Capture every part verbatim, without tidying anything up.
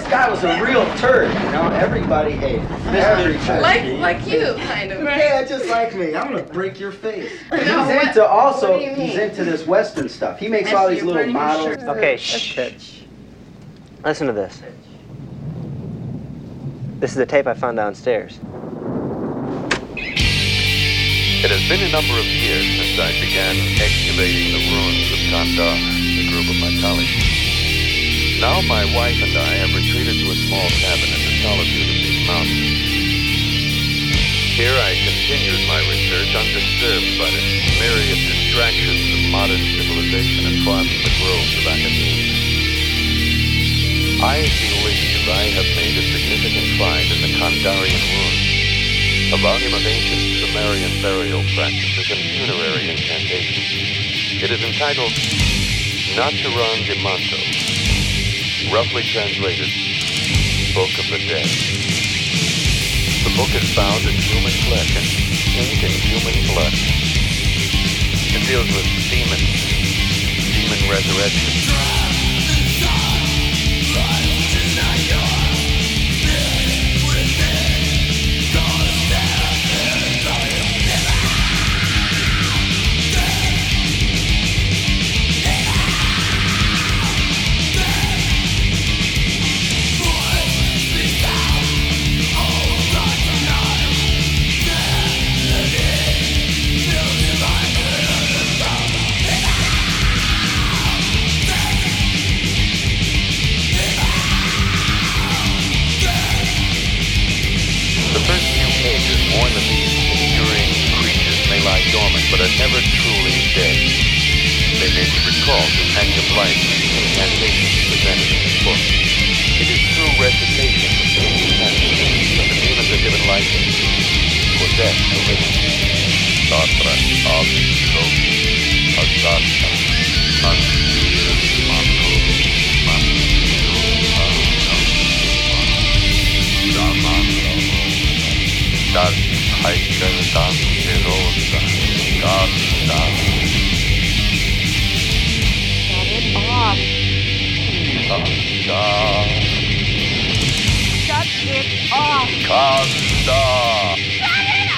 guy was a real turd, you know? Everybody hated him. Everybody. Like, like you, kind of. Yeah, just like me. I'm gonna break your face. No, he's what- into also, what do you mean? he's into this Western stuff. He makes all these You're little burning your models. shirt. Okay, shh. Listen to this. This is the tape I found downstairs. It has been a number of years since I began excavating the ruins of Kandar, the group of my colleagues. Now my wife and I have retreated to a small cabin in the solitude of these mountains. Here I continued my research undisturbed by the myriad distractions of modern civilization and farming the groves of academia. I believe I have made a significant find in the Kandarian ruins, a volume of ancient Sumerian burial practices and funerary incantations. It is entitled Naturan de Manto, roughly translated, Book of the Dead. The book is bound in human flesh and ink in human blood. It deals with demons, demon resurrection. But are never truly dead. They may be recalled to active life in the incantations presented in this book. It is through recitation of these incantations that the demons are given license to possess the living. Tatra Avito Asata Asir Mano Mano Damano Das Heikel Dan Herosa. God, stop. Shut it off. Kanda. Shut it off. Kanda. Shut it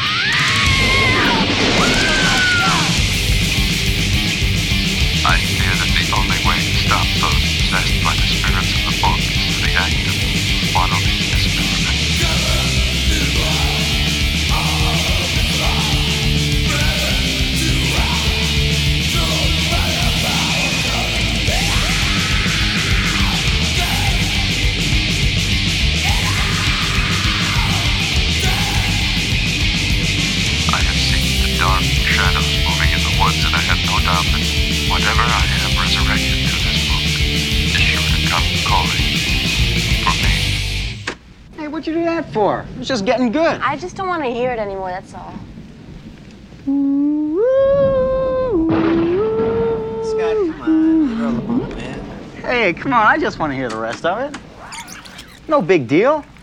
I fear that the only way to stop those possessed by the spirits of the book is through the act of bodily dismemberment. Whatever I have resurrected through this book is sure to come calling for me. Hey, what'd you do that for? It was just getting good. I just don't want to hear it anymore, that's all. Scott, come on. Roll the bump, man. Hey, come on. I just want to hear the rest of it. No big deal.